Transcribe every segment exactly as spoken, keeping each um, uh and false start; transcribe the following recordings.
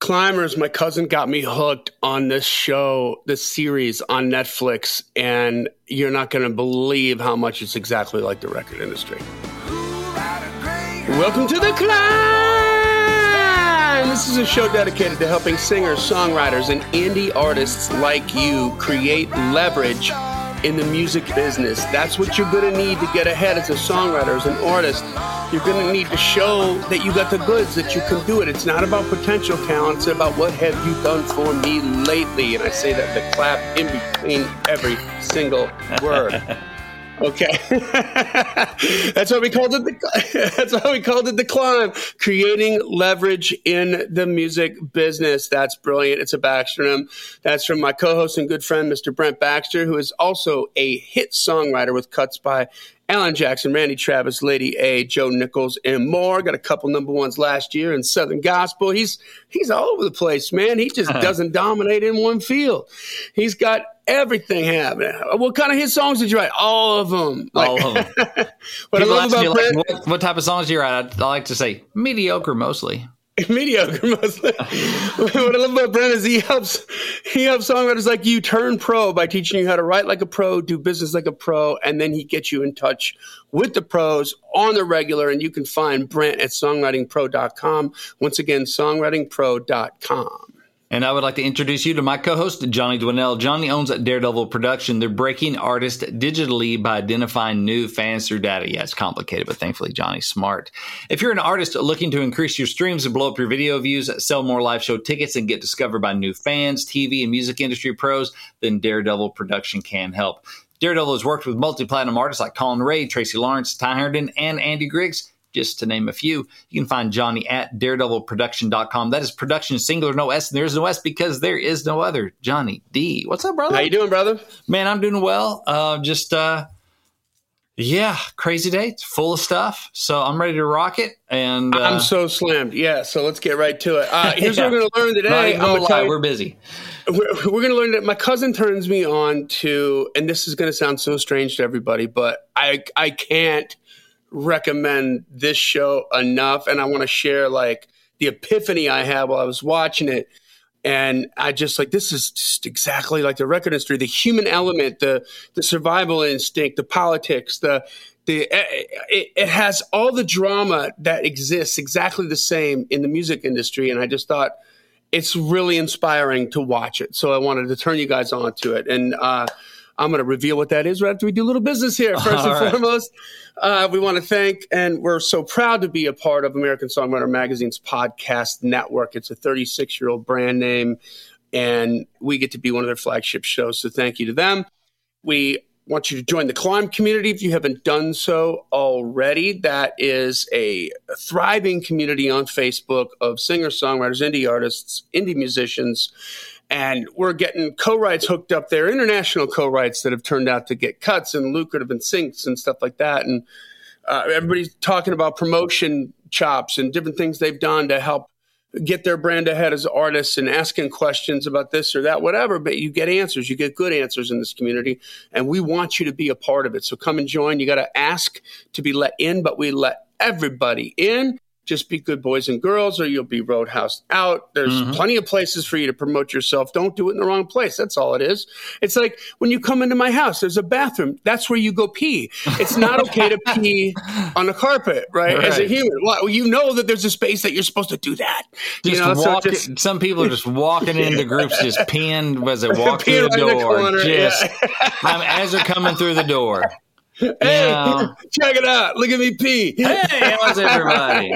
Climbers, my cousin got me hooked on this show, this series on Netflix, and you're not going to believe how much it's exactly like the record industry. Welcome to The Climb! This is a show dedicated to helping singers, songwriters, and indie artists like you create leverage in the music business. That's what you're going to need to get ahead as a songwriter, as an artist. You're going to need to show that you got the goods, that you can do it. It's not about potential talent. It's about what have you done for me lately. And I say that the clap in between every single word. Okay. That's why we called it the, that's why we called it The Climb. Creating leverage in the music business. That's brilliant. It's a backronym. That's from my co-host and good friend, Mister Brent Baxter, who is also a hit songwriter with cuts by Alan Jackson, Randy Travis, Lady A, Joe Nichols, and more. Got a couple number ones last year in Southern Gospel. He's he's all over the place, man. He just doesn't dominate in one field. He's got everything happening. What kind of hit songs did you write? All of them. Like, all of them. What I love about Brent, like, what, what type of songs do you write? I, I like to say mediocre mostly. Mediocre mostly. What I love about Brent is he helps he helps songwriters like you turn pro by teaching you how to write like a pro, do business like a pro, and then he gets you in touch with the pros on the regular. And you can find Brent at songwriting pro dot com. Once again, songwriting pro dot com. And I would like to introduce you to my co-host, Johnny Dwinell. Johnny owns Daredevil Production. They're breaking artists digitally by identifying new fans through data. Yeah, it's complicated, but thankfully Johnny's smart. If you're an artist looking to increase your streams and blow up your video views, sell more live show tickets, and get discovered by new fans, T V and music industry pros, then Daredevil Production can help. Daredevil has worked with multi-platinum artists like Colin Ray, Tracy Lawrence, Ty Herndon, and Andy Griggs, just to name a few. You can find Johnny at daredevil production dot com. That is production singular, no S. And there's no S because there is no other. Johnny D. What's up, brother? How you doing, brother? Man, I'm doing well. Uh, just, uh, yeah, crazy day. It's full of stuff. So I'm ready to rock it. And uh, I'm so slammed. Yeah, so let's get right to it. Uh, here's yeah. what we're going to learn today. No, no lie, we're busy. We're, we're going to learn that my cousin turns me on to, and this is going to sound so strange to everybody, but I I can't recommend this show enough. And I want to share like the epiphany I had while I was watching it. And I just like, this is just exactly like the record industry, the human element, the the survival instinct, the politics, the the it, it has all the drama that exists exactly the same in the music industry. And I just thought it's really inspiring to watch it. So I wanted to turn you guys on to it. And uh I'm going to reveal what that is right after we do a little business here. First and right. foremost, uh, we want to thank, and we're so proud to be a part of American Songwriter Magazine's podcast network. It's a thirty-six-year-old brand name, and we get to be one of their flagship shows. So thank you to them. We want you to join the Climb community if you haven't done so already. That is a thriving community on Facebook of singers, songwriters, indie artists, indie musicians. And we're getting co-writes hooked up there, international co-writes that have turned out to get cuts and lucrative and syncs and stuff like that. And uh, everybody's talking about promotion chops and different things they've done to help get their brand ahead as artists and asking questions about this or that, whatever. But you get answers. You get good answers in this community. And we want you to be a part of it. So come and join. You got to ask to be let in, but we let everybody in. Just be good boys and girls or you'll be roadhoused out. There's mm-hmm. plenty of places for you to promote yourself. Don't do it in the wrong place. That's all it is. It's like when you come into my house, there's a bathroom. That's where you go pee. It's not okay to pee on the carpet, right? right? As a human. Well, you know that there's a space that you're supposed to do that. Just you know, walk, so just, some people are just walking into groups, just peeing as they walk through the right door. The corner, just yeah. as they're coming through the door. Hey, yeah. check it out. Look at me pee. Hey, how's everybody?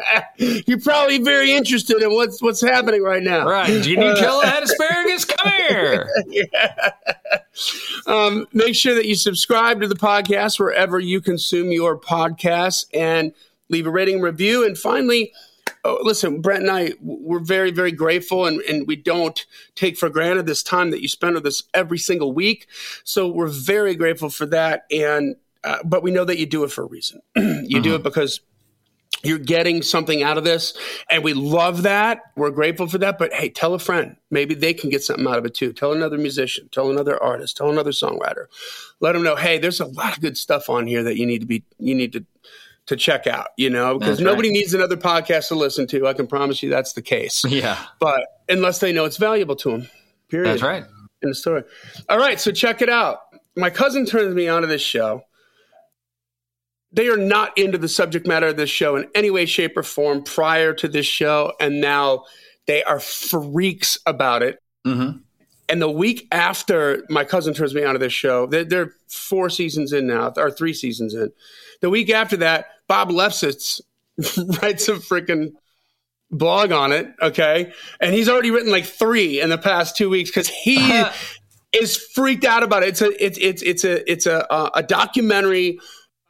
You're probably very interested in what's what's happening right now. Right. Do you need Nutella had asparagus? Come here. Yeah. Um, make sure that you subscribe to the podcast wherever you consume your podcasts and leave a rating and review. And finally, oh, listen, Brent and I, we're very, very grateful, and, and we don't take for granted this time that you spend with us every single week. So we're very grateful for that. And uh, but we know that you do it for a reason. you mm-hmm. do it because you're getting something out of this, and we love that. We're grateful for that. But hey, tell a friend. Maybe they can get something out of it too. Tell another musician. Tell another artist. Tell another songwriter. Let them know, hey, there's a lot of good stuff on here that you need to be. You need to. to check out, you know, because nobody right. needs another podcast to listen to. I can promise you that's the case. Yeah. But unless they know it's valuable to them, period. That's right. In the story. All right. So check it out. My cousin turns me onto this show. They are not into the subject matter of this show in any way, shape, or form prior to this show. And now they are freaks about it. Mm-hmm. And the week after my cousin turns me onto this show, they're, they're four seasons in now, or three seasons in. The week after that, Bob Lefsetz writes a freaking blog on it, okay? And he's already written like three in the past two weeks because he is freaked out about it. It's a it's it's it's a it's a a documentary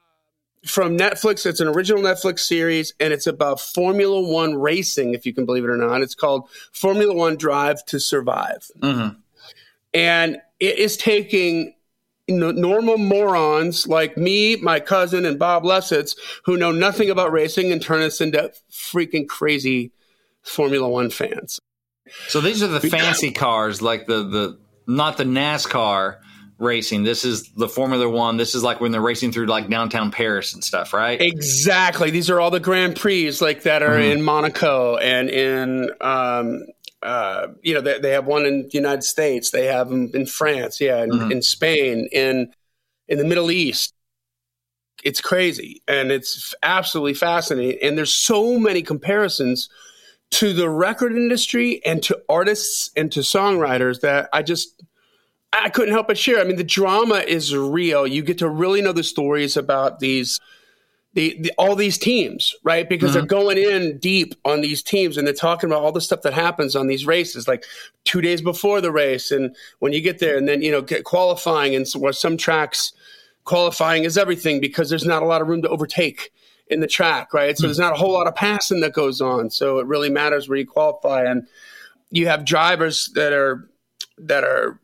from Netflix. It's an original Netflix series, and it's about Formula One racing, if you can believe it or not. It's called Formula One Drive to Survive. Mm-hmm. And it is taking normal morons like me, my cousin, and Bob Lefsetz, who know nothing about racing, and turn us into freaking crazy Formula One fans. So these are the fancy cars, like the, the not the NASCAR racing. This is the Formula One. This is like when they're racing through like downtown Paris and stuff, right? Exactly. These are all the Grand Prix like that are mm-hmm. in Monaco and in um, – Uh, you know, they, they have one in the United States. They have them in France, yeah, in, mm-hmm. in Spain, in in the Middle East. It's crazy, and it's absolutely fascinating. And there's so many comparisons to the record industry and to artists and to songwriters that I just I couldn't help but share. I mean, the drama is real. You get to really know the stories about these. The, the, all these teams, right? Because mm-hmm. they're going in deep on these teams and they're talking about all the stuff that happens on these races, like two days before the race. And when you get there and then, you know, get qualifying and so, some tracks qualifying is everything because there's not a lot of room to overtake in the track, right? So mm-hmm. there's not a whole lot of passing that goes on. So it really matters where you qualify. And you have drivers that are, that are,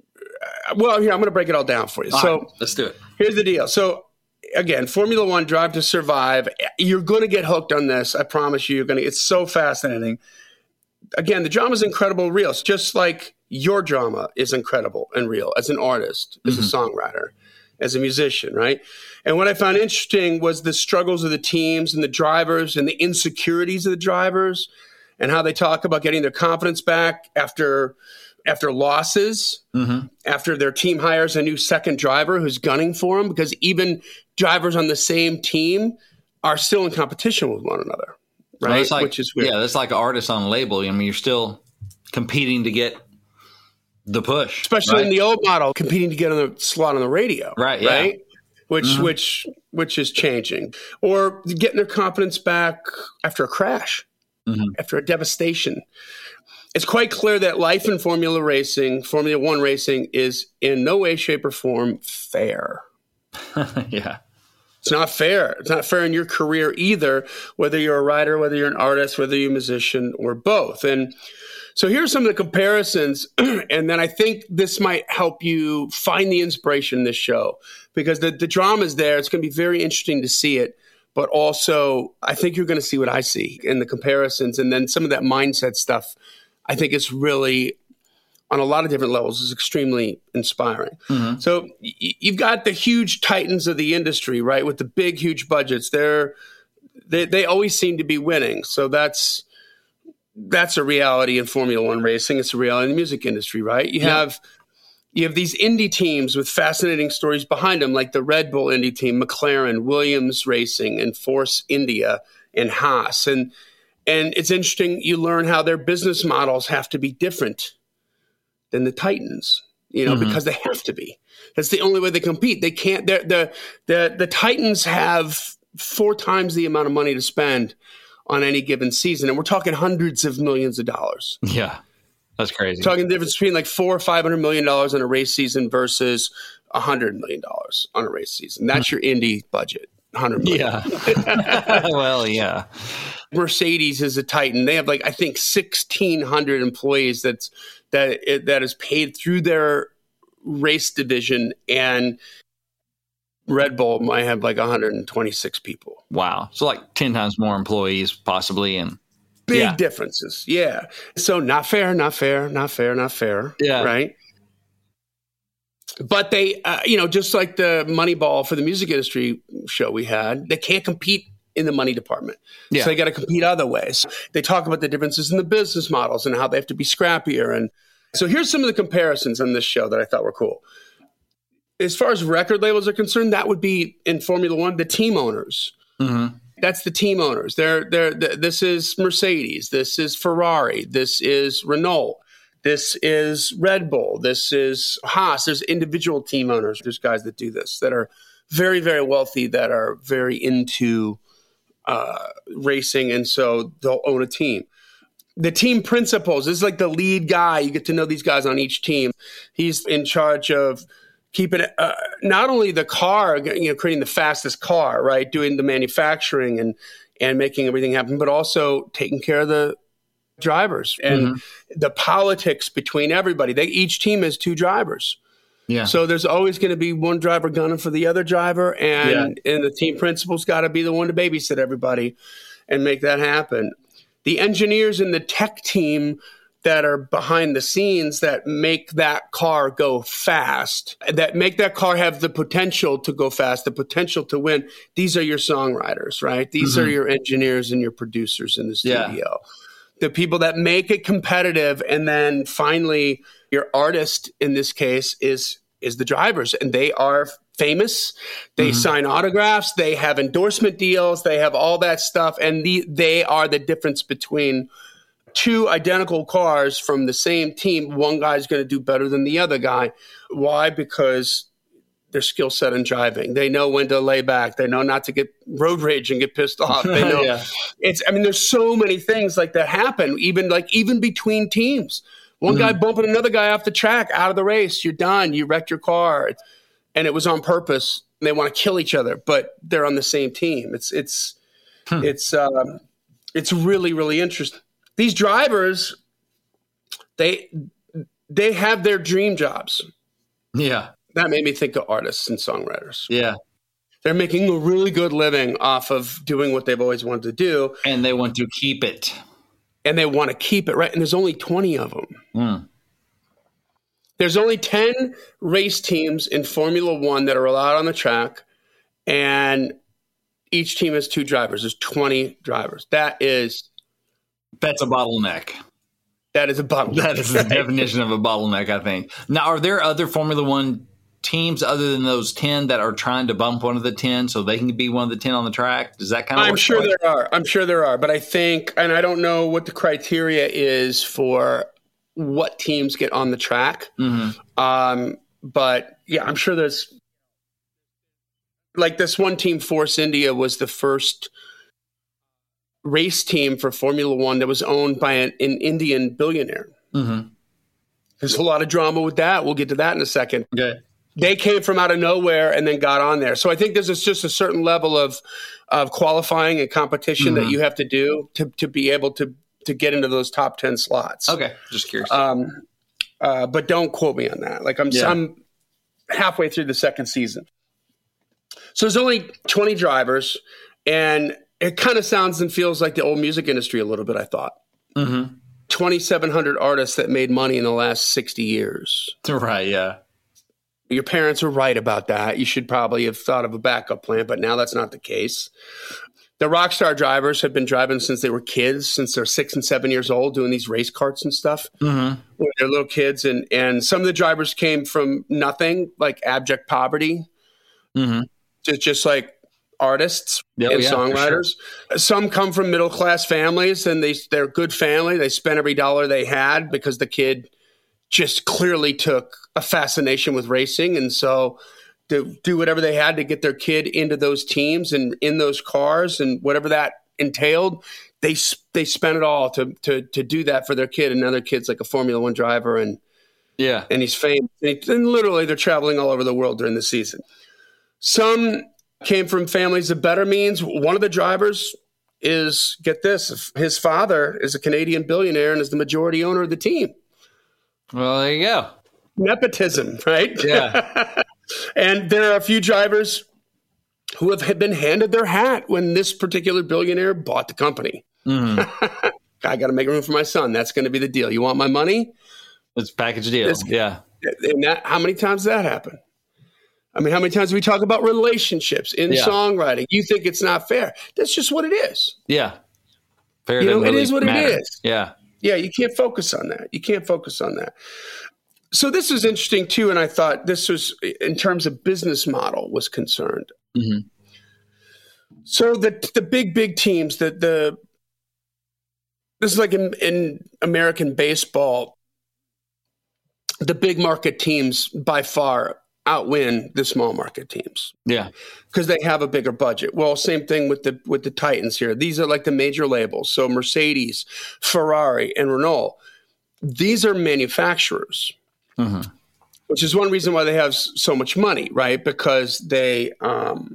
well, here, I'm going to break it all down for you. All so right, let's do it. Here's the deal. So, again, Formula One Drive to Survive. You're going to get hooked on this. I promise you. You're going to. It's so fascinating. Again, the drama is incredible, real. It's just like your drama is incredible and real as an artist, as mm-hmm. a songwriter, as a musician, right? And what I found interesting was the struggles of the teams and the drivers and the insecurities of the drivers and how they talk about getting their confidence back after after losses, mm-hmm. after their team hires a new second driver who's gunning for them, because even drivers on the same team are still in competition with one another, right? Well, like, which is weird. Yeah, that's like artists on a label. I mean, you're still competing to get the push. Especially right? in the old model, competing to get on the slot on the radio. Right, yeah. Right? Which, mm-hmm. which, which is changing. Or getting their confidence back after a crash, mm-hmm. after a devastation. It's quite clear that life in Formula racing, Formula One racing, is in no way, shape, or form fair. Yeah. It's not fair. It's not fair in your career either, whether you're a writer, whether you're an artist, whether you're a musician, or both. And so here's some of the comparisons, and then I think this might help you find the inspiration in this show, because the, the drama is there. It's going to be very interesting to see it. But also, I think you're going to see what I see in the comparisons, and then some of that mindset stuff I think is really, on a lot of different levels, is extremely inspiring. Mm-hmm. So y- you've got the huge titans of the industry, right, with the big, huge budgets. They're, they they always seem to be winning. So that's that's a reality in Formula One racing. It's a reality in the music industry, right? You yeah. have you have these indie teams with fascinating stories behind them, like the Red Bull indie team, McLaren, Williams Racing, and Force India, and Haas. And And it's interesting, you learn how their business models have to be different than the Titans, you know, mm-hmm. because they have to be. That's the only way they compete. They can't, the, the, the Titans have four times the amount of money to spend on any given season. And we're talking hundreds of millions of dollars. Yeah, that's crazy. We're talking the difference between like four or five hundred million dollars in a race season versus a hundred million dollars on a race season. That's mm-hmm. your indie budget. one hundred million. Yeah. Well, yeah. Mercedes is a titan. They have like, I think sixteen hundred employees that's, that, that is paid through their race division, and Red Bull might have like one hundred twenty-six people. Wow. So like ten times more employees possibly. And big yeah. differences. Yeah. So not fair, not fair, not fair, not fair. Yeah. Right. But they, uh, you know, just like the Moneyball for the music industry show we had, they can't compete in the money department. Yeah. So they got to compete other ways. They talk about the differences in the business models and how they have to be scrappier. And so here's some of the comparisons on this show that I thought were cool. As far as record labels are concerned, that would be in Formula One, the team owners. Mm-hmm. That's the team owners. They're, they're, this is Mercedes. This is Ferrari. This is Renault. This is Red Bull. This is Haas. There's individual team owners. There's guys that do this that are very, very wealthy, that are very into uh, racing, and so they'll own a team. The team principals, this is like the lead guy. You get to know these guys on each team. He's in charge of keeping uh, not only the car, you know, creating the fastest car, right, doing the manufacturing and and making everything happen, but also taking care of the drivers and mm-hmm. the politics between everybody. They each team has two drivers. Yeah. So there's always going to be one driver gunning for the other driver, and yeah. and the team principal's got to be the one to babysit everybody and make that happen. The engineers and the tech team that are behind the scenes that make that car go fast, that make that car have the potential to go fast, the potential to win. These are your songwriters, right? These mm-hmm. are your engineers and your producers in the studio. Yeah. The people that make it competitive, and then finally your artist in this case is is the drivers, and they are famous. They mm-hmm. sign autographs, they have endorsement deals, they have all that stuff, and the, they are the difference between two identical cars from the same team. One guy's going to do better than the other guy. Why? Because their skill set in driving. They know when to lay back. They know not to get road rage and get pissed off. They know yeah. it's, I mean, there's so many things like that happen, even like, even between teams. One mm-hmm. guy bumping another guy off the track, out of the race. You're done. You wrecked your car. And it was on purpose. They want to kill each other, but they're on the same team. It's, it's, hmm. it's, um, it's really, really interesting. These drivers, they, they have their dream jobs. Yeah. That made me think of artists and songwriters. Yeah. They're making a really good living off of doing what they've always wanted to do. And they want to keep it. And they want to keep it, right? And there's only twenty of them. Mm. There's only ten race teams in Formula One that are allowed on the track. And each team has two drivers. There's twenty drivers. That is... That's a bottleneck. That is a bottleneck. That is the definition of a bottleneck, I think. Now, are there other Formula One teams other than those ten that are trying to bump one of the ten so they can be one of the ten on the track? Does that kind of I'm work sure there are. I'm sure there are. But I think, and I don't know what the criteria is for what teams get on the track. Mm-hmm. Um, but yeah, I'm sure there's, like this one team, Force India, was the first race team for Formula One that was owned by an, an Indian billionaire. Mm-hmm. There's a lot of drama with that. We'll get to that in a second. Okay. They came from out of nowhere and then got on there. So I think there's just a certain level of of qualifying and competition mm-hmm. that you have to do to to be able to to get into those top ten slots. Okay, just curious. Um, uh, but don't quote me on that. Like I'm, yeah. I'm halfway through the second season. So there's only twenty drivers, and it kind of sounds and feels like the old music industry a little bit, I thought. Mm-hmm. twenty-seven hundred artists that made money in the last sixty years. Right, yeah. Your parents were right about that. You should probably have thought of a backup plan, but now that's not the case. The rock star drivers have been driving since they were kids, since they're six and seven years old, doing these race karts and stuff mm-hmm. when they're little kids. And, and some of the drivers came from nothing, like abject poverty, mm-hmm. just, just like artists oh, and yeah, songwriters. Sure. Some come from middle-class families, and they, they're a good family. They spent every dollar they had because the kid just clearly took a fascination with racing. And so to do whatever they had to get their kid into those teams and in those cars and whatever that entailed, they they spent it all to to to do that for their kid. And now their kid's like a Formula One driver, and yeah, and he's famous. And, he, and literally they're traveling all over the world during the season. Some came from families of better means. One of the drivers is, get this, his father is a Canadian billionaire and is the majority owner of the team. Well, there you go. Nepotism, right? Yeah. And there are a few drivers who have been handed their hat when this particular billionaire bought the company. Mm-hmm. I got to make room for my son. That's going to be the deal. You want my money? It's a package deal. This, yeah. And that, how many times does that happen? I mean, how many times do we talk about relationships in yeah. songwriting? You think it's not fair. That's just what it is. Yeah. Fair you know, really it is what matter. it is. Yeah. Yeah, you can't focus on that. You can't focus on that. So this was interesting too, and I thought this was, in terms of business model, was concerned. Mm-hmm. So the the big, big teams, the, the this is like in, in American baseball, the big market teams by far outwin the small market teams. Yeah. Because they have a bigger budget. Well, same thing with the with the Titans here. These are like the major labels. So Mercedes, Ferrari, and Renault. These are manufacturers, mm-hmm. which is one reason why they have so much money, right? Because they um,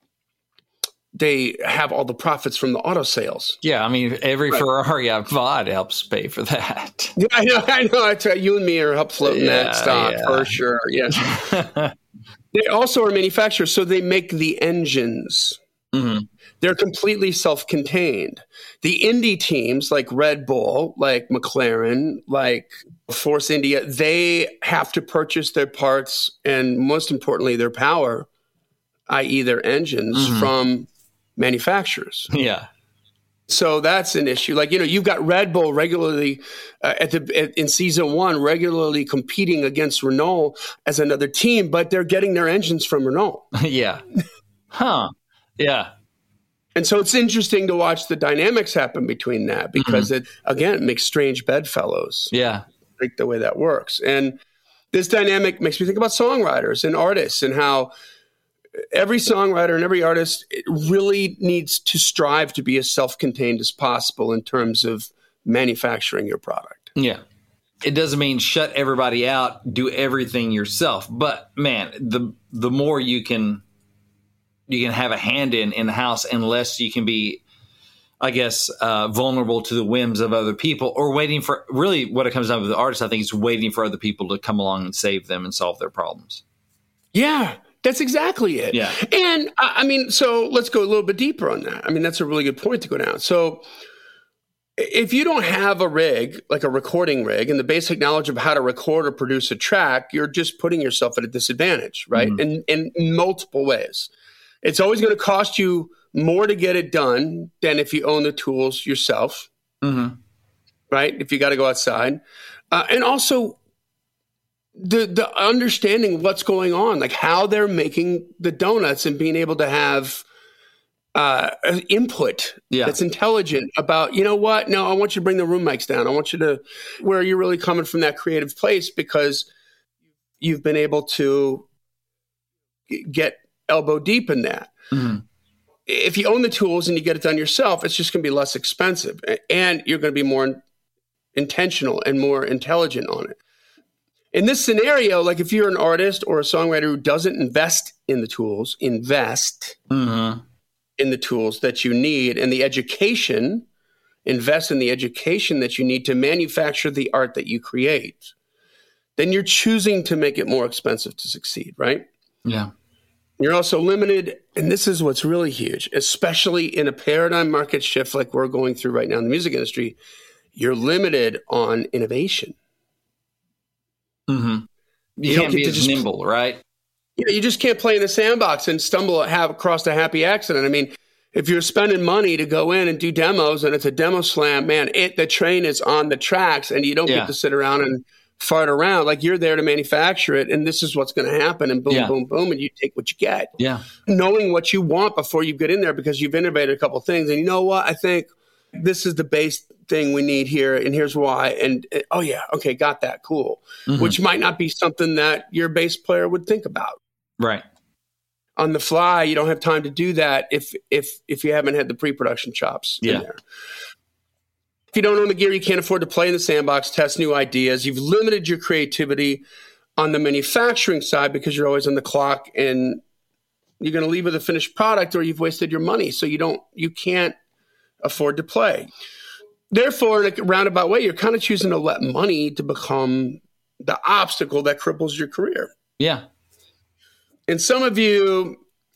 they have all the profits from the auto sales. Yeah, I mean, every right. Ferrari I've bought helps pay for that. Yeah, I know. I know. I tell you, you and me are help floating yeah, that stock yeah. for sure. Yeah. They also are manufacturers, so they make the engines. Mm-hmm. They're completely self-contained. The indie teams like Red Bull, like McLaren, like Force India, they have to purchase their parts and, most importantly, their power, that is their engines, mm-hmm. from manufacturers. Yeah. So that's an issue. Like, you know, you've got Red Bull regularly uh, at the at, in season one, regularly competing against Renault as another team, but they're getting their engines from Renault. Yeah. Huh. Yeah. And so it's interesting to watch the dynamics happen between that because mm-hmm. it, again, it makes strange bedfellows. Yeah. Like the way that works. And this dynamic makes me think about songwriters and artists and how every songwriter and every artist really needs to strive to be as self-contained as possible in terms of manufacturing your product. Yeah. It doesn't mean shut everybody out, do everything yourself. But man, the the more you can you can have a hand in in the house, unless you can be, I guess, uh, vulnerable to the whims of other people, or waiting for, really what it comes down to with the artist, I think, is waiting for other people to come along and save them and solve their problems. Yeah. That's exactly it. Yeah. And I mean, so let's go a little bit deeper on that. I mean, that's a really good point to go down. So if you don't have a rig, like a recording rig, and the basic knowledge of how to record or produce a track, you're just putting yourself at a disadvantage, right? Mm-hmm. In, in multiple ways. It's always going to cost you more to get it done than if you own the tools yourself, mm-hmm. right? If you got to go outside. Uh, and also, The the understanding what's going on, like how they're making the donuts and being able to have uh, input yeah. that's intelligent about, you know what? No, I want you to bring the room mics down. I want you to, where you're really coming from that creative place because you've been able to get elbow deep in that. Mm-hmm. If you own the tools and you get it done yourself, it's just going to be less expensive and you're going to be more intentional and more intelligent on it. In this scenario, like if you're an artist or a songwriter who doesn't invest in the tools, invest mm-hmm. in the tools that you need and the education, invest in the education that you need to manufacture the art that you create, then you're choosing to make it more expensive to succeed, right? Yeah. You're also limited, and this is what's really huge, especially in a paradigm market shift like we're going through right now in the music industry, you're limited on innovation. Mm-hmm. You, you can't be as just, nimble, right? Yeah, you just can't play in the sandbox and stumble have across a happy accident. I mean, if you're spending money to go in and do demos and it's a demo slam, man, it the train is on the tracks and you don't yeah. get to sit around and fart around. Like you're there to manufacture it and this is what's going to happen and boom, yeah. boom, boom, and you take what you get. Yeah. Knowing what you want before you get in there because you've innovated a couple of things. And you know what? I think this is the base thing we need here and here's why. And uh, oh yeah, okay, got that, cool. Mm-hmm. Which might not be something that your bass player would think about. Right. On the fly, you don't have time to do that if if if you haven't had the pre-production chops yeah. in there. If you don't own the gear, you can't afford to play in the sandbox, test new ideas. You've limited your creativity on the manufacturing side because you're always on the clock and you're going to leave with a finished product or you've wasted your money. So you don't you can't afford to play. Therefore, in a roundabout way, you're kind of choosing to let money to become the obstacle that cripples your career. Yeah. And some of you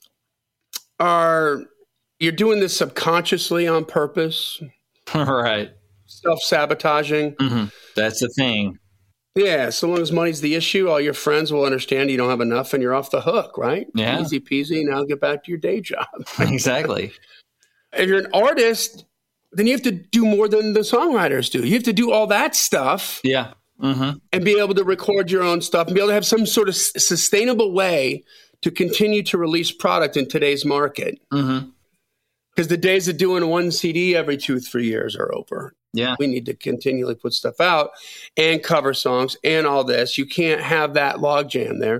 are, you're doing this subconsciously on purpose. Right. Self-sabotaging. Mm-hmm. That's the thing. Yeah, so long as money's the issue, all your friends will understand you don't have enough and you're off the hook, right? Yeah. Easy peasy, now get back to your day job. Exactly. If you're an artist, then you have to do more than the songwriters do. You have to do all that stuff. Yeah. Mm-hmm. And be able to record your own stuff and be able to have some sort of sustainable way to continue to release product in today's market. Mm-hmm. Because the days of doing one C D every two, three years are over. Yeah. We need to continually put stuff out and cover songs and all this. You can't have that logjam there.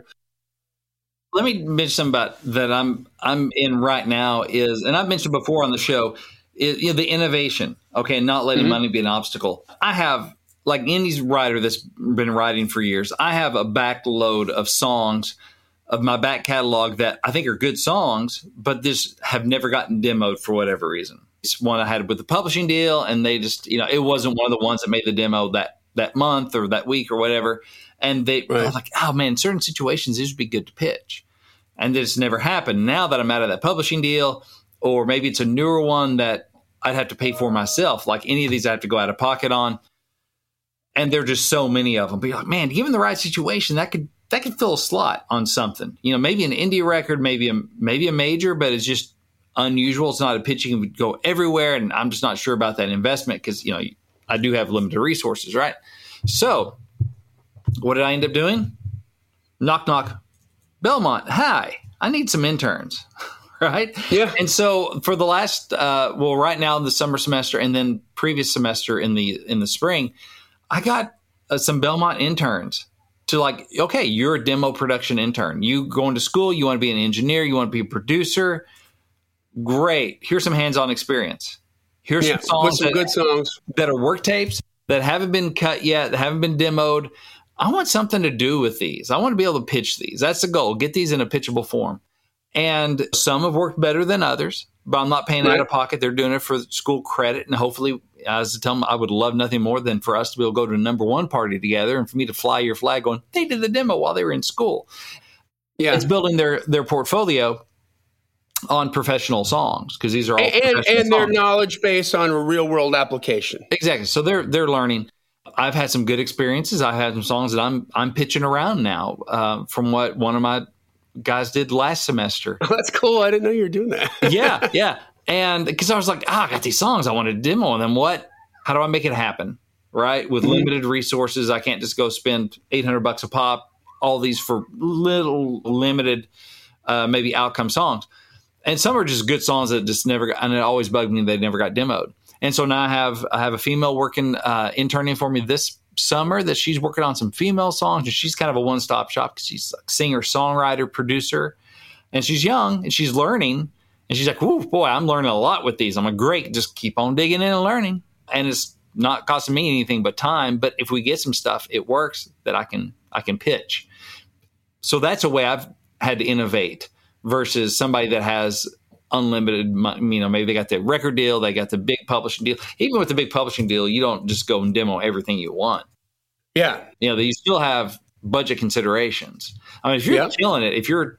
Let me mention something about that I'm I'm in right now is, and I've mentioned before on the show, is, you know, the innovation. Okay, not letting mm-hmm. money be an obstacle. I have, like any writer that's been writing for years, I have a backload of songs of my back catalog that I think are good songs, but just have never gotten demoed for whatever reason. It's one I had with the publishing deal, and they just, you know, it wasn't one of the ones that made the demo that that month or that week or whatever. And they right. I was like, oh man, in certain situations, this would be good to pitch. And this never happened. Now that I'm out of that publishing deal, or maybe it's a newer one that I'd have to pay for myself, like any of these I have to go out of pocket on. And there are just so many of them. But you're like, man, given the right situation, that could that could fill a slot on something. You know, maybe an indie record, maybe a maybe a major, but it's just unusual. It's not a pitch you can go everywhere, and I'm just not sure about that investment because, you know, I do have limited resources, right? So what did I end up doing? Knock, knock. Belmont, hi, I need some interns, right? Yeah. And so for the last, uh, well, right now in the summer semester and then previous semester in the in the spring, I got uh, some Belmont interns to like, okay, you're a demo production intern. You going to school, you want to be an engineer, you want to be a producer. Great. Here's some hands-on experience. Here's yeah, some songs, some that, good songs that are work tapes that haven't been cut yet, that haven't been demoed. I want something to do with these. I want to be able to pitch these. That's the goal. Get these in a pitchable form. And some have worked better than others, but I'm not paying right. out of pocket. They're doing it for school credit. And hopefully, as I tell them, I would love nothing more than for us to be able to go to a number one party together and for me to fly your flag going, they did the demo while they were in school. Yeah. It's building their, their portfolio on professional songs because these are all and, professional and their songs. Knowledge base on a real world application. Exactly. So they're they're learning. I've had some good experiences. I've had some songs that I'm I'm pitching around now uh, from what one of my guys did last semester. Oh, that's cool. I didn't know you were doing that. yeah, yeah. And because I was like, ah, I got these songs. I want to demo them. What? How do I make it happen? Right? With mm-hmm. limited resources, I can't just go spend eight hundred bucks a pop. All these for little limited, uh, maybe outcome songs. And some are just good songs that just never got, and it always bugged me they never got demoed. And so now I have I have a female working, uh, interning for me this summer that she's working on some female songs. And she's kind of a one-stop shop because she's a singer, songwriter, producer. And she's young and she's learning. And she's like, "Ooh, boy, I'm learning a lot with these." I'm like, "Great, just keep on digging in and learning." And it's not costing me anything but time. But if we get some stuff, it works that I can I can pitch. So that's a way I've had to innovate. Versus somebody that has unlimited, you know, maybe they got the record deal, they got the big publishing deal. Even with the big publishing deal, you don't just go and demo everything you want. Yeah. You know, you still have budget considerations. I mean, if you're yeah. killing it, if you're,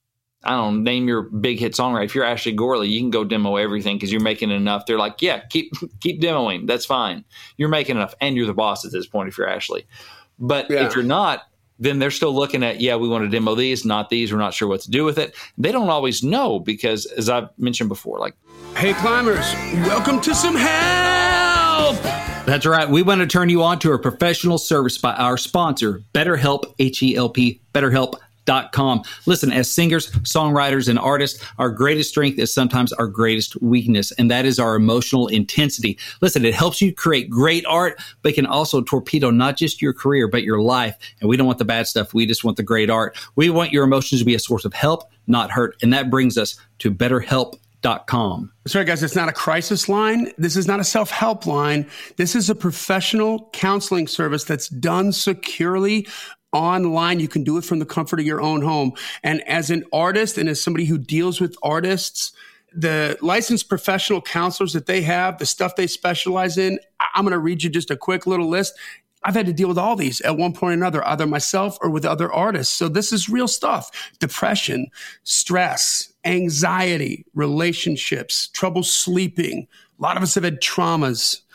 I don't know, name your big hit songwriter, if you're Ashley Gorley, you can go demo everything because you're making enough. They're like, yeah, keep keep demoing. That's fine. You're making enough. And you're the boss at this point if you're Ashley. But yeah. if you're not, then they're still looking at, yeah, we want to demo these, not these. We're not sure what to do with it. They don't always know because, as I've mentioned before, like, hey, climbers, welcome to some help. That's right. We want to turn you on to a professional service by our sponsor, BetterHelp, H E L P, BetterHelp dot com. Listen, as singers, songwriters, and artists, our greatest strength is sometimes our greatest weakness, and that is our emotional intensity. Listen, it helps you create great art, but it can also torpedo not just your career, but your life. And we don't want the bad stuff. We just want the great art. We want your emotions to be a source of help, not hurt. And that brings us to BetterHelp dot com. That's right, guys. It's not a crisis line. This is not a self-help line. This is a professional counseling service that's done securely online. You can do it from the comfort of your own home. And as an artist and as somebody who deals with artists, the licensed professional counselors that they have, the stuff they specialize in, I'm going to read you just a quick little list. I've had to deal with all these at one point or another, either myself or with other artists. So this is real stuff. Depression, stress, anxiety, relationships, trouble sleeping. A lot of us have had traumas.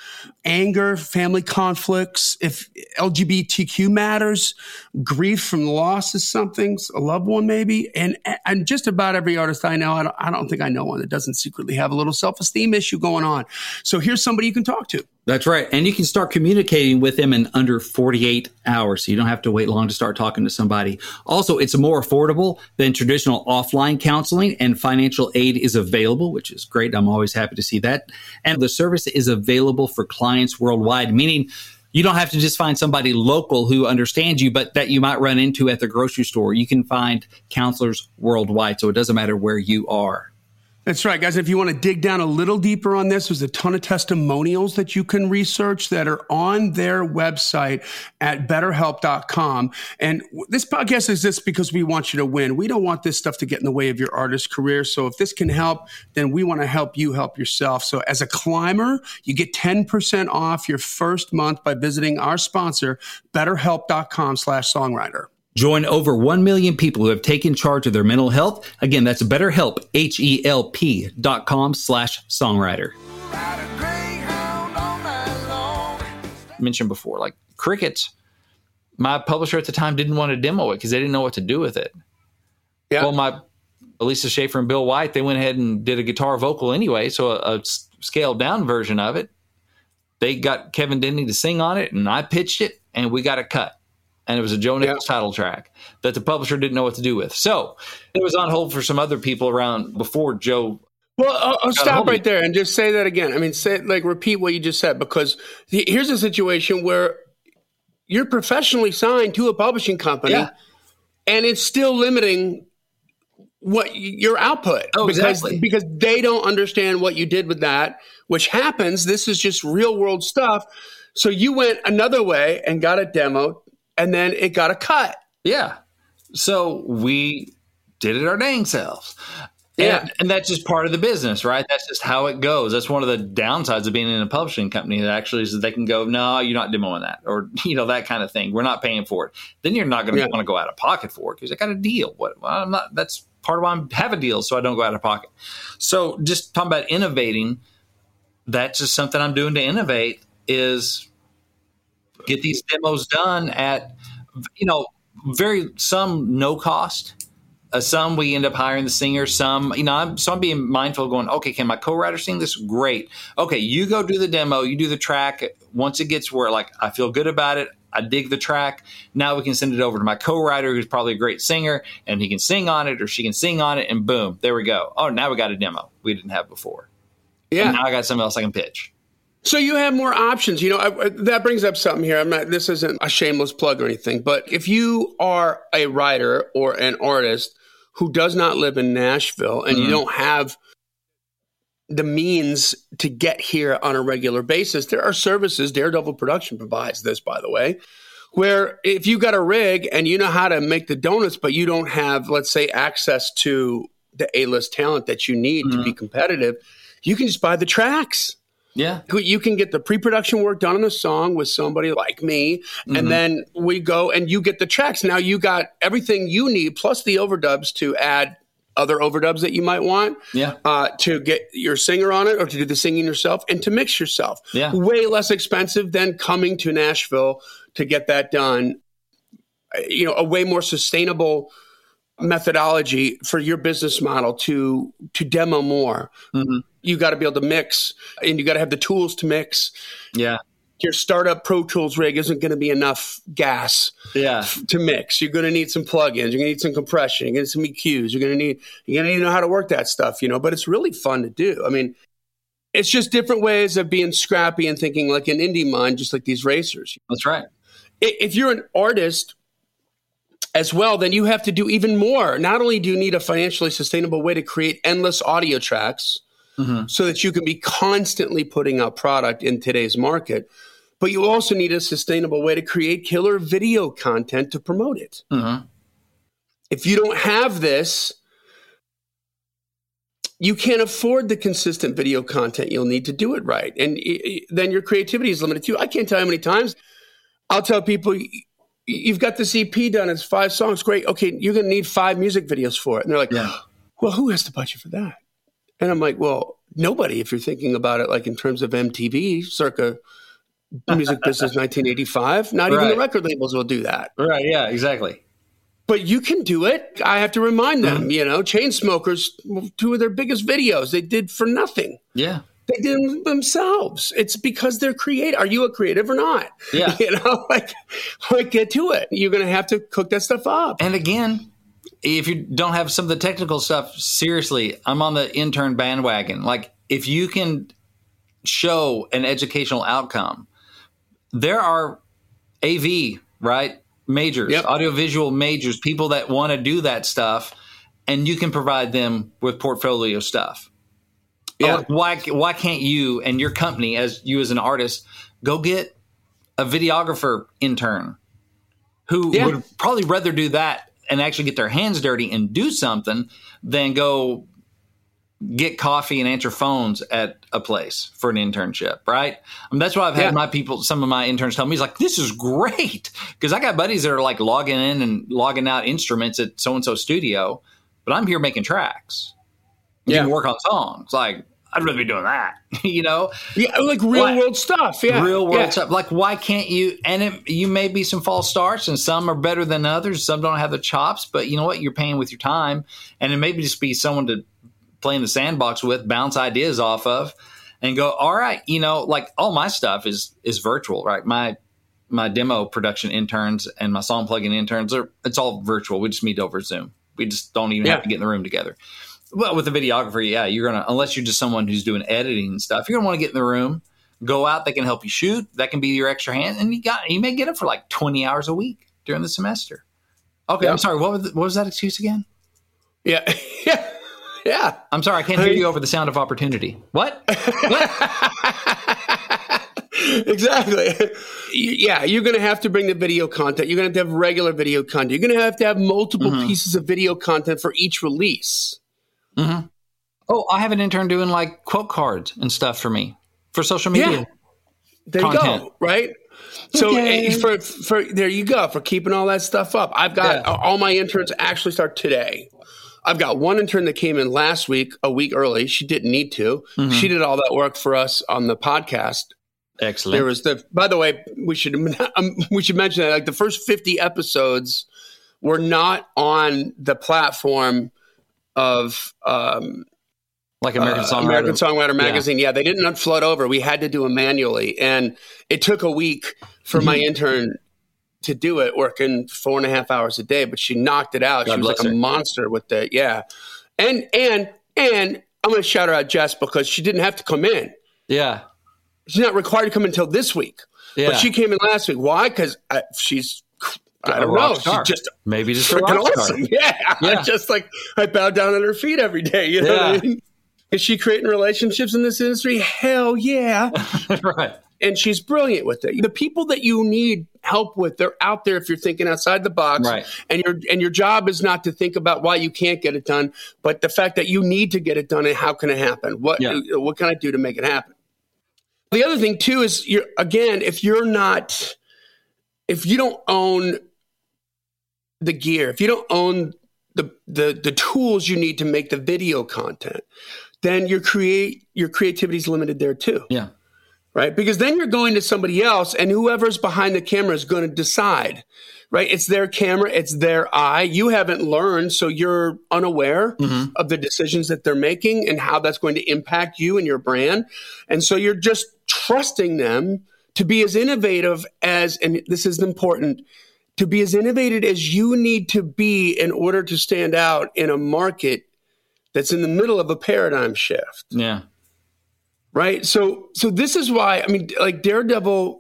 anger, family conflicts, if L G B T Q matters, grief from the loss of something, a loved one maybe. And, and just about every artist I know, I don't, I don't think I know one that doesn't secretly have a little self-esteem issue going on. So here's somebody you can talk to. That's right. And you can start communicating with them in under forty-eight hours. So you don't have to wait long to start talking to somebody. Also, it's more affordable than traditional offline counseling, and financial aid is available, which is great. I'm always happy to see that. And the service is available for clients worldwide, meaning you don't have to just find somebody local who understands you, but that you might run into at the grocery store. You can find counselors worldwide, so it doesn't matter where you are. That's right, guys. If you want to dig down a little deeper on this, there's a ton of testimonials that you can research that are on their website at better help dot com. And this podcast exists because we want you to win. We don't want this stuff to get in the way of your artist career. So if this can help, then we want to help you help yourself. So as a climber, you get ten percent off your first month by visiting our sponsor, better help dot com slash songwriter. Join over one million people who have taken charge of their mental health. Again, that's BetterHelp, H E L P dot com slash songwriter. Mentioned before, like Crickets, my publisher at the time didn't want to demo it because they didn't know what to do with it. Yeah. Well, my Elisa Schaefer and Bill White, they went ahead and did a guitar vocal anyway, so a, a scaled down version of it. They got Kevin Denny to sing on it, and I pitched it, and we got it cut. And it was a Joe Nichols yeah. title track that the publisher didn't know what to do with. So it was on hold for some other people around before Joe. Well, I'll, I'll stop right there and just say that again. I mean, say like repeat what you just said, because here's a situation where you're professionally signed to a publishing company, yeah. and it's still limiting what your output oh, because exactly. because they don't understand what you did with that, which happens. This is just real world stuff. So you went another way and got a demo. And then it got a cut. Yeah. So we did it our dang selves. Yeah. And, and that's just part of the business, right? That's just how it goes. That's one of the downsides of being in a publishing company that actually is that they can go, no, you're not demoing that. Or, you know, that kind of thing. We're not paying for it. Then you're not going to yeah. want to go out of pocket for it because I got a deal. What? Well, I'm not, that's part of why I have a deal, so I don't go out of pocket. So just talking about innovating, that's just something I'm doing to innovate is get these demos done at, you know, very, some no cost. Uh, some we end up hiring the singer. Some, you know, I'm, so I'm being mindful of going, okay, can my co-writer sing this? Great. Okay, you go do the demo. You do the track. Once it gets where, like, I feel good about it, I dig the track. Now we can send it over to my co-writer, who's probably a great singer, and he can sing on it or she can sing on it, and boom, there we go. Oh, now we got a demo we didn't have before. Yeah. And now I got something else I can pitch. So you have more options. You know, I, that brings up something here. I'm not, this isn't a shameless plug or anything, but if you are a writer or an artist who does not live in Nashville and mm-hmm. you don't have the means to get here on a regular basis, there are services, Daredevil Production provides this, by the way, where if you got a rig and you know how to make the donuts, but you don't have, let's say, access to the A-list talent that you need mm-hmm. to be competitive, you can just buy the tracks. Yeah. You can get the pre-production work done on a song with somebody like me, mm-hmm. and then we go and you get the tracks. Now you got everything you need plus the overdubs to add other overdubs that you might want yeah. uh, to get your singer on it or to do the singing yourself and to mix yourself. Yeah. Way less expensive than coming to Nashville to get that done. You know, a way more sustainable methodology for your business model to to demo more. Mm-hmm. You got to be able to mix, and you got to have the tools to mix. Yeah. Your startup Pro Tools rig isn't going to be enough gas yeah. f- to mix. You're going to need some plugins. You're going to need some compression. You're going to need some E Qs. You're going to need you're going to need to know how to work that stuff, you know. But it's really fun to do. I mean, it's just different ways of being scrappy and thinking like an indie mind, just like these racers. That's right. If you're an artist as well, then you have to do even more. Not only do you need a financially sustainable way to create endless audio tracks, mm-hmm. so that you can be constantly putting out product in today's market, but you also need a sustainable way to create killer video content to promote it. Mm-hmm. If you don't have this, you can't afford the consistent video content you'll need to do it right. And then your creativity is limited too. I can't tell you how many times I'll tell people, you've got this E P done, it's five songs, great. Okay, you're going to need five music videos for it. And they're like, yeah. well, who has the budget for that? And I'm like, well, nobody, if you're thinking about it, like in terms of M T V, circa music business nineteen eighty-five, not right. even the record labels will do that. Right. Yeah, exactly. But you can do it. I have to remind them, mm-hmm. you know, Chainsmokers, two of their biggest videos, they did for nothing. Yeah. They did them themselves. It's because they're creative. Are you a creative or not? Yeah. You know, like, like get to it. You're going to have to cook that stuff up. And again, if you don't have some of the technical stuff, seriously, I'm on the intern bandwagon. Like, if you can show an educational outcome, there are A V, right? Majors, yep. audiovisual majors, people that want to do that stuff, and you can provide them with portfolio stuff. Yeah. Why why can't you and your company, as you as an artist, go get a videographer intern who yeah. would probably rather do that and actually get their hands dirty and do something than go get coffee and answer phones at a place for an internship, right? I mean, that's why I've had yeah. my people, some of my interns tell me, he's like, this is great. Because I got buddies that are like logging in and logging out instruments at so-and-so studio, but I'm here making tracks. You yeah. can work on songs. Like, I'd rather be doing that, you know? Yeah, like real why, world stuff. Yeah. Real world yeah. stuff. Like, why can't you? And it, you may be some false starts, and some are better than others. Some don't have the chops, but you know what? You're paying with your time. And it may just be someone to play in the sandbox with, bounce ideas off of, and go, all right, you know, like all my stuff is is virtual, right? My my demo production interns and my song plugging interns, are it's all virtual. We just meet over Zoom. We just don't even yeah. have to get in the room together. Well, with a videographer, yeah, you're going to, unless you're just someone who's doing editing and stuff, you're going to want to get in the room, go out. They can help you shoot. That can be your extra hand. And you got, you may get it for like twenty hours a week during the semester. Okay. Yeah. I'm sorry. What was, the, what was that excuse again? Yeah. yeah. Yeah. I'm sorry. I can't hear you over the sound of opportunity. What? What? Exactly. Yeah. You're going to have to bring the video content. You're going to have to have regular video content. You're going to have to have multiple mm-hmm. pieces of video content for each release. Mm-hmm. Oh, I have an intern doing like quote cards and stuff for me for social media. Yeah. There content. you go. Right. So okay. for, for, there you go. For keeping all that stuff up. I've got yeah. all my interns actually start today. I've got one intern that came in last week, a week early. She didn't need to. Mm-hmm. She did all that work for us on the podcast. Excellent. There was the, by the way, we should, um, we should mention that like the first fifty episodes were not on the platform of, um, like American uh, Songwriter, American Songwriter Magazine. Yeah. yeah, they didn't flood over. We had to do them manually. And it took a week for mm-hmm. my intern to do it, working four and a half hours a day, but she knocked it out. God she was like her. a monster with that. Yeah. And, and, and I'm going to shout her out, Jess, because she didn't have to come in. Yeah. She's not required to come in until this week. Yeah. But she came in last week. Why? Because she's, I don't know. She's just maybe just freaking awesome. Yeah. yeah. I just like, I bow down at her feet every day. You know yeah. what I mean? Is she creating relationships in this industry? Hell yeah. Right. And she's brilliant with it. The people that you need help with, they're out there if you're thinking outside the box. Right. And your and your job is not to think about why you can't get it done, but the fact that you need to get it done and how can it happen? What yeah. what can I do to make it happen? The other thing too is you're again, if you're not if you don't own the gear, if you don't own the the the tools you need to make the video content, then your create your creativity is limited there too. Yeah. Right? Because then you're going to somebody else and whoever's behind the camera is going to decide, right? It's their camera. It's their eye. You haven't learned, so you're unaware mm-hmm. of the decisions that they're making and how that's going to impact you and your brand. And so you're just trusting them to be as innovative as, and this is important, to be as innovative as you need to be in order to stand out in a market that's in the middle of a paradigm shift. Yeah. Right. So, so this is why, I mean, like Daredevil,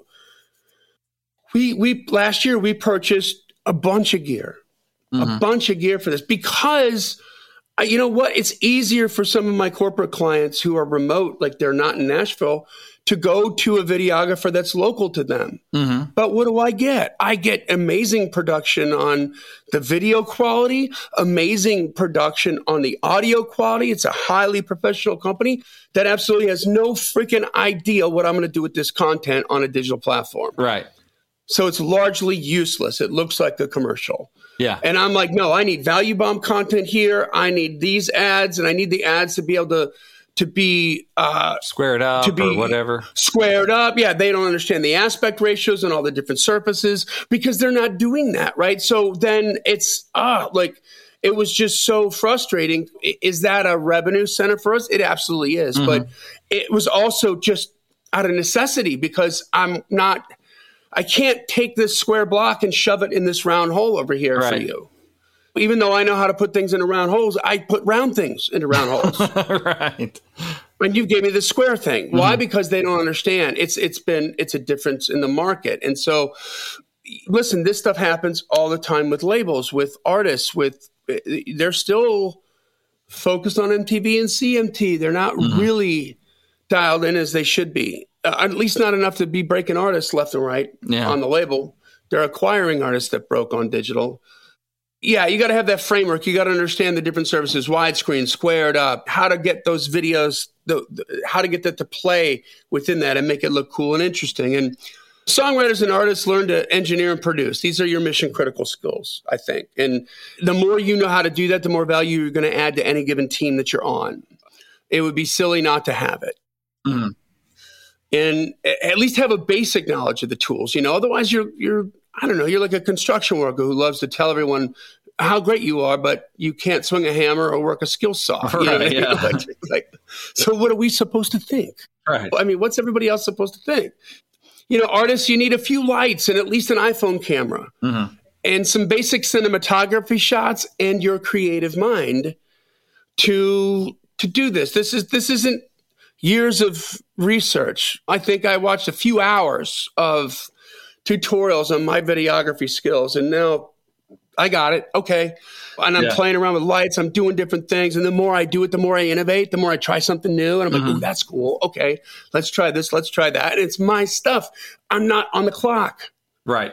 we, we, last year we purchased a bunch of gear, mm-hmm. a bunch of gear for this because, uh, you know what? It's easier for some of my corporate clients who are remote, like they're not in Nashville, to go to a videographer that's local to them. Mm-hmm. But what do I get? I get amazing production on the video quality, amazing production on the audio quality. It's a highly professional company that absolutely has no freaking idea what I'm going to do with this content on a digital platform. Right. So it's largely useless. It looks like a commercial. Yeah. And I'm like, no, I need value bomb content here. I need these ads and I need the ads to be able to to be uh, squared up to be or whatever. Squared up. Yeah, they don't understand the aspect ratios and all the different surfaces because they're not doing that, right? So then it's ah like it was just so frustrating. Is that a revenue center for us? It absolutely is, mm-hmm. but it was also just out of necessity because I'm not. I can't take this square block and shove it in this round hole over here right. for you. Even though I know how to put things into round holes, I put round things into round holes. Right. And you gave me the square thing. Mm-hmm. Why? Because they don't understand. It's it's been it's a difference in the market. And so, listen, this stuff happens all the time with labels, with artists, with they're still focused on M T V and C M T. They're not mm-hmm. really dialed in as they should be. Uh, at least not enough to be breaking artists left and right yeah. on the label. They're acquiring artists that broke on digital. Yeah, you got to have that framework. You got to understand the different services, widescreen, squared up, how to get those videos, the, the, how to get that to play within that and make it look cool and interesting. And songwriters and artists learn to engineer and produce. These are your mission critical skills, I think. And the more you know how to do that, the more value you're going to add to any given team that you're on. It would be silly not to have it. Mm-hmm. And at least have a basic knowledge of the tools, you know, otherwise you're, you're, I don't know, you're like a construction worker who loves to tell everyone how great you are, but you can't swing a hammer or work a skill saw. Right, you know what I mean? yeah. like, like, so what are we supposed to think? Right. I mean, what's everybody else supposed to think? You know, artists, you need a few lights and at least an iPhone camera mm-hmm. and some basic cinematography shots and your creative mind to, to do this. This is, this isn't years of research. I think I watched a few hours of tutorials on my videography skills, and now I got it. Okay. And I'm yeah. playing around with lights. I'm doing different things. And the more I do it, the more I innovate, the more I try something new. And I'm mm-hmm. like, oh, that's cool. Okay. Let's try this. Let's try that. And it's my stuff. I'm not on the clock. Right.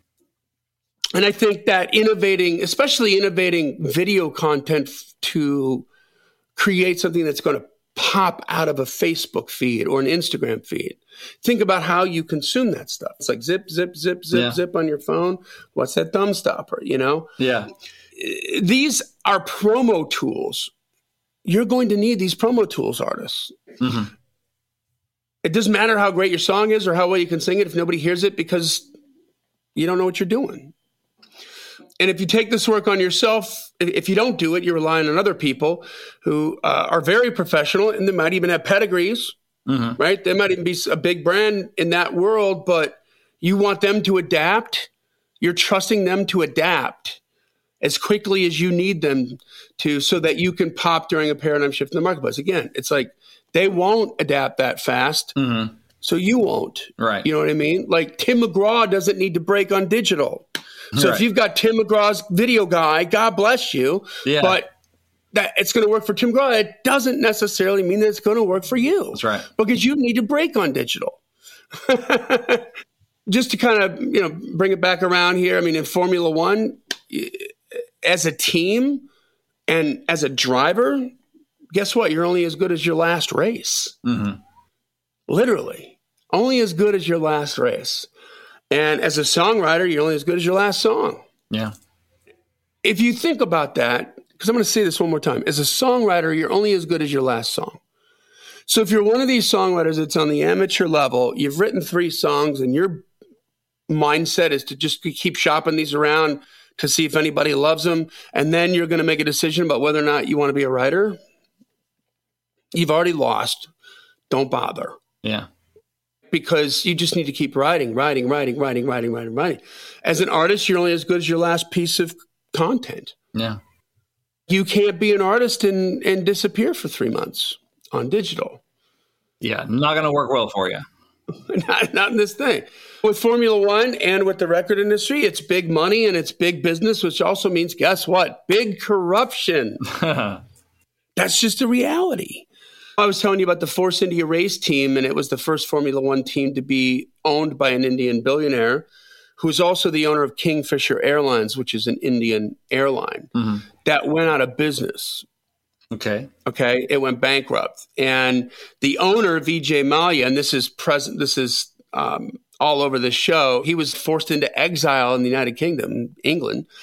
And I think that innovating, especially innovating video content f- to create something that's going to pop out of a Facebook feed or an Instagram feed. Think about how you consume that stuff. It's like zip, zip, zip, zip, yeah. zip on your phone. What's that thumb stopper, you know? Yeah. These are promo tools. You're going to need these promo tools, artists. Mm-hmm. It doesn't matter how great your song is or how well you can sing it if nobody hears it because you don't know what you're doing. And if you take this work on yourself, if you don't do it, you're relying on other people who uh, are very professional and they might even have pedigrees, mm-hmm. right? They might even be a big brand in that world, but you want them to adapt. You're trusting them to adapt as quickly as you need them to so that you can pop during a paradigm shift in the marketplace. Again, it's like they won't adapt that fast, mm-hmm. so you won't. Right. You know what I mean? Like Tim McGraw doesn't need to break on digital. So right. if you've got Tim McGraw's video guy, God bless you, yeah. but that it's going to work for Tim McGraw. It doesn't necessarily mean that it's going to work for you. That's right. Because you need to break on digital. Just to kind of, you know, bring it back around here. I mean, in Formula One, as a team and as a driver, guess what? You're only as good as your last race. Mm-hmm. Literally. Only as good as your last race. And as a songwriter, you're only as good as your last song. Yeah. If you think about that, because I'm going to say this one more time. As a songwriter, you're only as good as your last song. So if you're one of these songwriters that's on the amateur level, you've written three songs and your mindset is to just keep shopping these around to see if anybody loves them, and then you're going to make a decision about whether or not you want to be a writer, you've already lost. Don't bother. Yeah. Because you just need to keep writing, writing, writing, writing, writing, writing, writing. As an artist, you're only as good as your last piece of content. Yeah. You can't be an artist and, and disappear for three months on digital. Yeah, not going to work well for you. not, not in this thing. With Formula One and with the record industry, it's big money and it's big business, which also means, guess what? Big corruption. That's just a reality. I was telling you about the Force India race team, and it was the first Formula One team to be owned by an Indian billionaire who's also the owner of Kingfisher Airlines, which is an Indian airline, mm-hmm. that went out of business. Okay. Okay. It went bankrupt. And the owner, Vijay Mallya, and this is present, this is um, all over the show, he was forced into exile in the United Kingdom, England.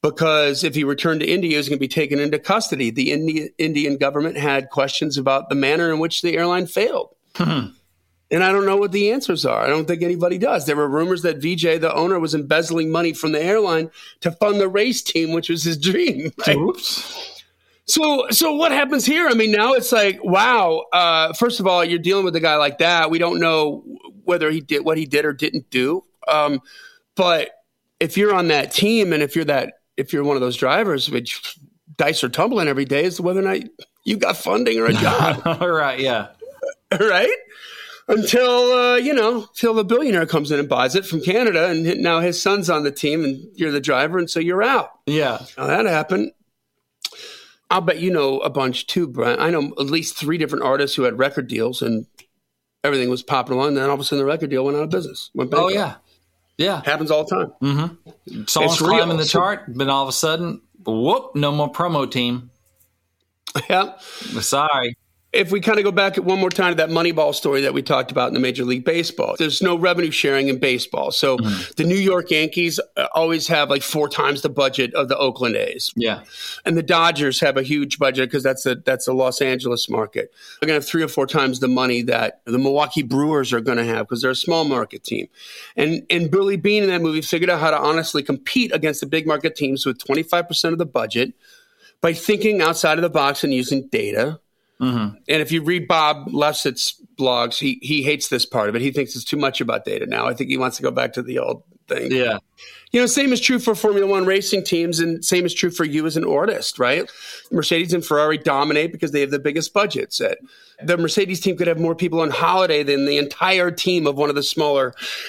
because if he returned to India, he was going to be taken into custody. The Indi- Indian government had questions about the manner in which the airline failed. Hmm. And I don't know what the answers are. I don't think anybody does. There were rumors that Vijay, the owner, was embezzling money from the airline to fund the race team, which was his dream. Right? Oops. So, so what happens here? I mean, now it's like, wow. Uh, first of all, you're dealing with a guy like that. We don't know whether he did what he did or didn't do. Um, but if you're on that team, and if you're that, if you're one of those drivers, which dice are tumbling every day, as to whether or not you got funding or a job. Right? Yeah. Right. Until, uh, you know, until the billionaire comes in and buys it from Canada, and now his son's on the team and you're the driver, and so you're out. Yeah. Now that happened. I'll bet you know a bunch too, Brian. I know at least three different artists who had record deals and everything was popping along. And then all of a sudden the record deal went out of business. Went bankrupt. Oh, yeah. Yeah. Happens all the time. Mm-hmm. Songs climbing the chart, but all of a sudden, whoop, no more promo team. Yeah. Sorry. If we kind of go back one more time to that Moneyball story that we talked about in the Major League Baseball, there's no revenue sharing in baseball. So mm-hmm. the New York Yankees always have like four times the budget of the Oakland A's. Yeah. And the Dodgers have a huge budget because that's a, that's a Los Angeles market. They're going to have three or four times the money that the Milwaukee Brewers are going to have because they're a small market team. And, and Billy Beane in that movie figured out how to honestly compete against the big market teams with twenty-five percent of the budget by thinking outside of the box and using data. Mm-hmm. And if you read Bob Lefsetz's blogs, he he hates this part of it. He thinks it's too much about data now. I think he wants to go back to the old thing. Yeah. You know, same is true for Formula One racing teams, and same is true for you as an artist, right? Mercedes and Ferrari dominate because they have the biggest budgets. The Mercedes team could have more people on holiday than the entire team of one of the smaller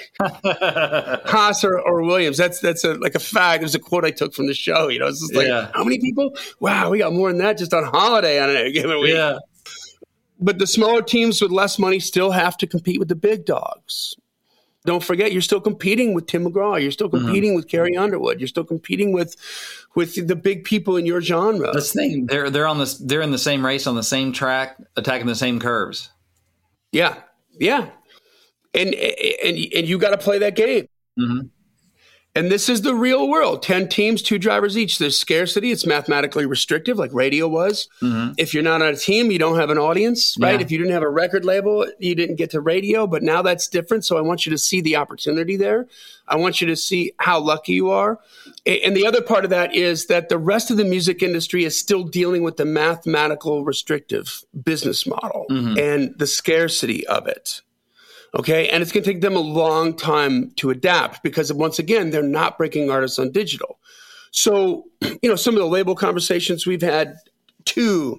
Haas or, or Williams. That's that's a, like a fact. It was a quote I took from the show. You know, it's just like, yeah. How many people? Wow, we got more than that just on holiday on a given week. Yeah. But the smaller teams with less money still have to compete with the big dogs. Don't forget, you're still competing with Tim McGraw. You're still competing mm-hmm. with Carrie Underwood. You're still competing with with the big people in your genre. That's the thing. They're they're on this. They're in the same race on the same track, attacking the same curves. Yeah, yeah, and and and you got to play that game. Mm-hmm. And this is the real world. Ten teams, two drivers each. There's scarcity. It's mathematically restrictive, like radio was. Mm-hmm. If you're not on a team, you don't have an audience, right? Yeah. If you didn't have a record label, you didn't get to radio. But now that's different. So I want you to see the opportunity there. I want you to see how lucky you are. And the other part of that is that the rest of the music industry is still dealing with the mathematical restrictive business model mm-hmm. and the scarcity of it. Okay. And it's going to take them a long time to adapt because, once again, they're not breaking artists on digital. So, you know, some of the label conversations we've had, two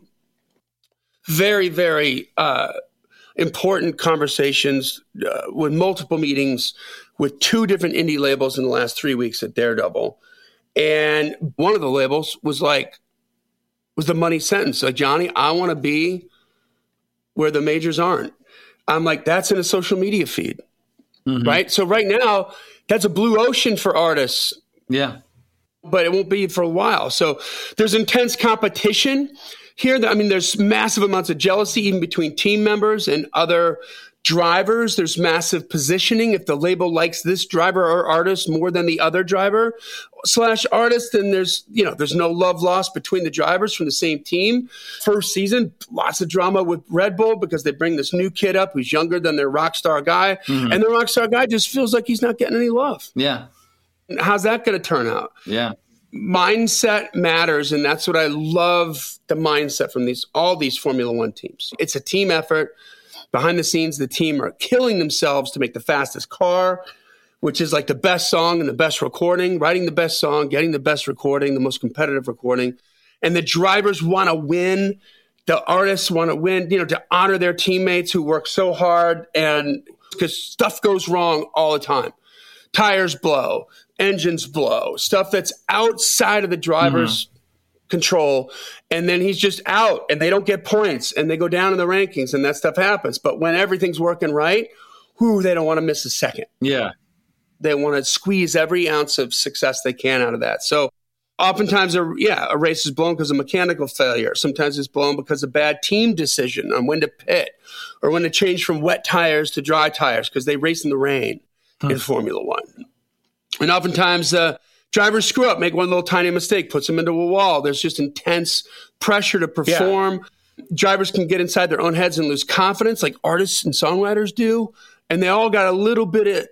very, very uh, important conversations uh, with multiple meetings with two different indie labels in the last three weeks at Daredevil. And one of the labels was like, was the money sentence. Like, Johnny, I want to be where the majors aren't. I'm like, that's in a social media feed, mm-hmm. right? So right now, that's a blue ocean for artists. Yeah. But it won't be for a while. So there's intense competition here. I mean, there's massive amounts of jealousy even between team members and other drivers. There's massive positioning. If the label likes this driver or artist more than the other driver slash artist, then there's, you know, there's no love lost between the drivers from the same team. First season, lots of drama with Red Bull because they bring this new kid up who's younger than their rock star guy. Mm-hmm. And the rock star guy just feels like he's not getting any love. Yeah. How's that going to turn out? Yeah. Mindset matters. And that's what I love, the mindset from these, all these Formula One teams. It's a team effort. Behind the scenes, the team are killing themselves to make the fastest car, which is like the best song and the best recording, writing the best song, getting the best recording, the most competitive recording. And the drivers want to win. The artists want to win, you know, to honor their teammates who work so hard. And because stuff goes wrong all the time. Tires blow, engines blow, stuff that's outside of the driver's mm-hmm. control, and then he's just out and they don't get points and they go down in the rankings and that stuff happens. But when everything's working right, whoo, they don't want to miss a second. Yeah. They want to squeeze every ounce of success they can out of that. So oftentimes, a, yeah, a race is blown because of mechanical failure. Sometimes it's blown because of bad team decision on when to pit or when to change from wet tires to dry tires because they race in the rain hmm. in Formula One. And oftentimes, uh, Drivers screw up, make one little tiny mistake, puts them into a wall. There's just intense pressure to perform. Yeah. Drivers can get inside their own heads and lose confidence like artists and songwriters do. And they all got a little bit of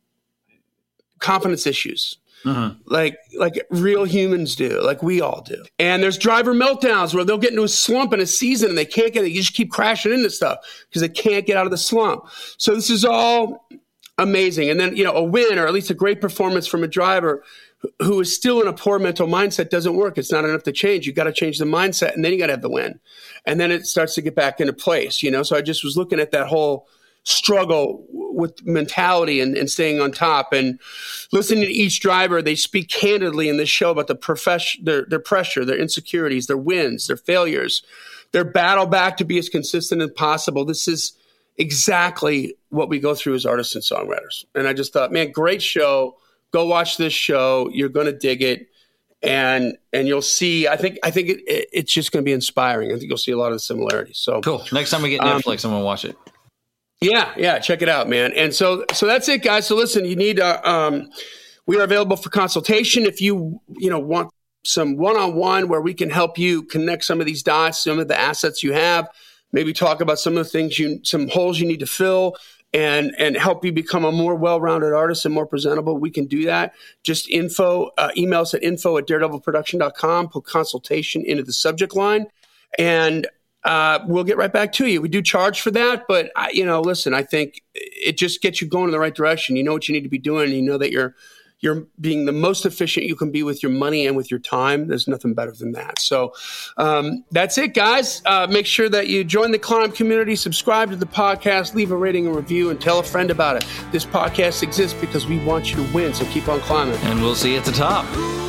confidence issues. Uh-huh. Like like real humans do, like we all do. And there's driver meltdowns where they'll get into a slump in a season and they can't get it. You just keep crashing into stuff because they can't get out of the slump. So this is all amazing. And then, you know, a win or at least a great performance from a driver who is still in a poor mental mindset doesn't work. It's not enough to change. You got to change the mindset and then you got to have the win. And then it starts to get back into place, you know? So I just was looking at that whole struggle with mentality and, and staying on top and listening to each driver. They speak candidly in this show about the profession, their, their pressure, their insecurities, their wins, their failures, their battle back to be as consistent as possible. This is exactly what we go through as artists and songwriters. And I just thought, man, great show. Go watch this show. You're going to dig it. And and you'll see, I think I think it, it, it's just going to be inspiring. I think you'll see a lot of the similarities. So cool. Next time we get Netflix, um, I'm going to watch it. Yeah, yeah, check it out, man. And so, so that's it, guys. So listen, you need, uh, um, we are available for consultation if you, you know, want some one-on-one where we can help you connect some of these dots, some of the assets you have, maybe talk about some of the things you, some holes you need to fill and, and help you become a more well-rounded artist and more presentable. We can do that. Just info, uh, email us at info at daredevil production dot com, put consultation into the subject line. And, Uh, we'll get right back to you. We do charge for that, but I, you know, listen, I think it just gets you going in the right direction. You know what you need to be doing. And you know that you're, you're being the most efficient you can be with your money and with your time. There's nothing better than that. So, um, that's it, guys. Uh, make sure that you join the Climb community, subscribe to the podcast, leave a rating and review, and tell a friend about it. This podcast exists because we want you to win. So keep on climbing. And we'll see you at the top.